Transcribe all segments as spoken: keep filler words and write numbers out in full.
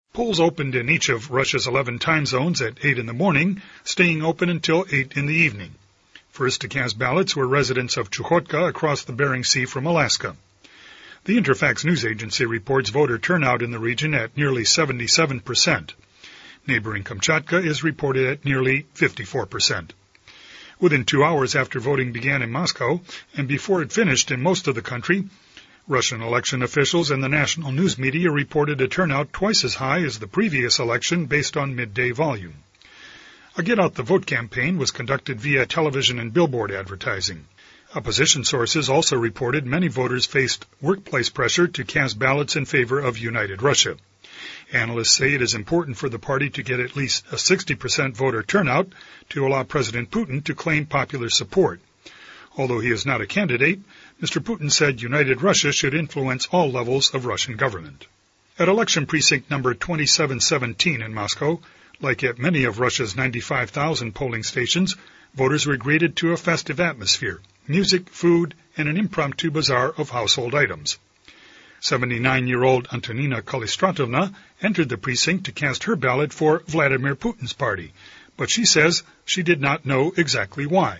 Polls opened in each of Russia's eleven time zones at eight in the morning, staying open until eight in the evening. First to cast ballots were residents of Chukotka across the Bering Sea from Alaska. The Interfax news agency reports voter turnout in the region at nearly seventy-seven percent. Neighboring Kamchatka is reported at nearly fifty-four percent. Within two hours after voting began in Moscow, and before it finished in most of the country, Russian election officials and the national news media reported a turnout twice as high as the previous election based on midday volume. A get-out-the-vote campaign was conducted via television and billboard advertising. Opposition sources also reported many voters faced workplace pressure to cast ballots in favor of United Russia. Analysts say it is important for the party to get at least a sixty percent voter turnout to allow President Putin to claim popular support. Although he is not a candidate, Mister Putin said United Russia should influence all levels of Russian government. At election precinct number twenty-seven seventeen in Moscow, like at many of Russia's ninety-five thousand polling stations, voters were greeted to a festive atmosphere, music, food, and an impromptu bazaar of household items. seventy-nine-year-old Antonina Kalistratovna entered the precinct to cast her ballot for Vladimir Putin's party, but she says she did not know exactly why.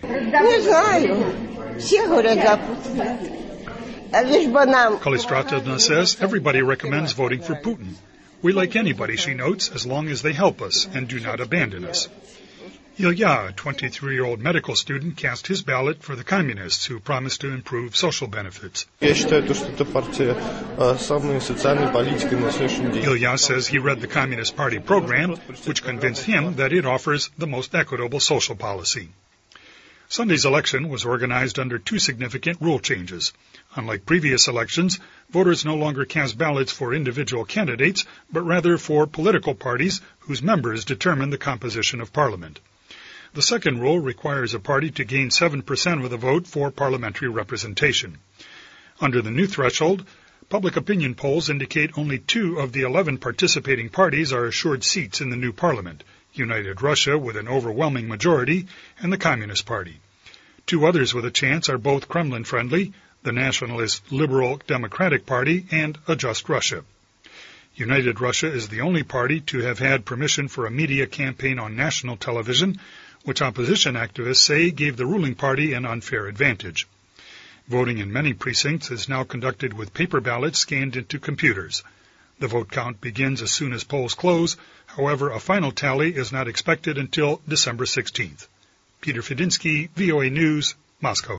Kalistratovna says everybody recommends voting for Putin. We like anybody, she notes, as long as they help us and do not abandon us. Ilya, a twenty-three-year-old medical student, cast his ballot for the Communists, who promised to improve social benefits. Ilya says he read the Communist Party program, which convinced him that it offers the most equitable social policy. Sunday's election was organized under two significant rule changes. Unlike previous elections, voters no longer cast ballots for individual candidates, but rather for political parties whose members determine the composition of Parliament. The second rule requires a party to gain seven percent of the vote for parliamentary representation. Under the new threshold, public opinion polls indicate only two of the eleven participating parties are assured seats in the new parliament, United Russia with an overwhelming majority, and the Communist Party. Two others with a chance are both Kremlin-friendly, the Nationalist Liberal Democratic Party, and A Just Russia. United Russia is the only party to have had permission for a media campaign on national television, which opposition activists say gave the ruling party an unfair advantage. Voting in many precincts is now conducted with paper ballots scanned into computers. The vote count begins as soon as polls close. However, a final tally is not expected until December sixteenth. Peter Fedinsky, V O A News, Moscow.